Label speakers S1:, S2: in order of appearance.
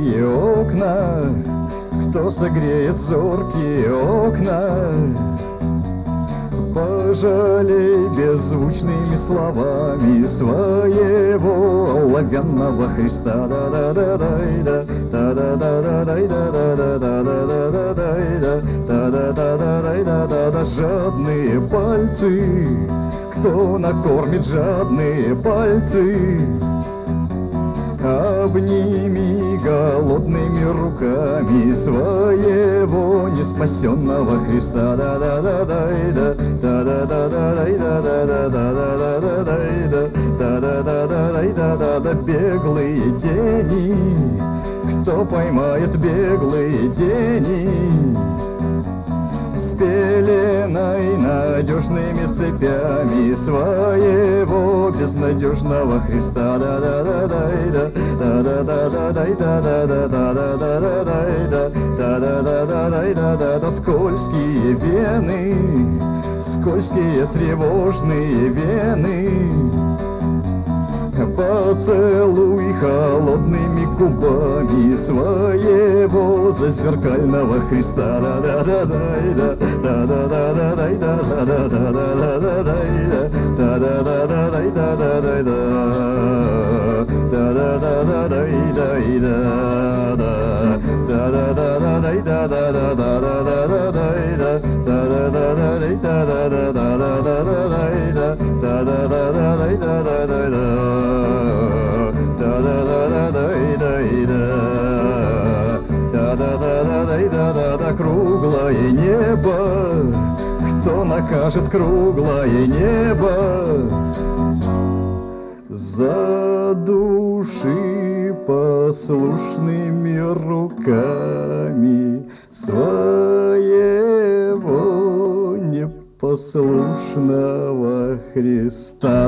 S1: зоркие окна, кто согреет зоркие окна? Пожалей беззвучными словами своего оловянного Христа. Жадные пальцы, кто накормит жадные пальцы? Обними голодными руками своего неспасенного Христа. Беглые тени, кто поймает беглые тени? С пеленой надежными цепями своего безнадежного Христа. Скользкие вены, скользкие тревожные вены. Поцелуй холодными губами своего зазеркального Христа. Круглое небо, кто накажет круглое небо? Задуши послушными руками своего непослушного Христа.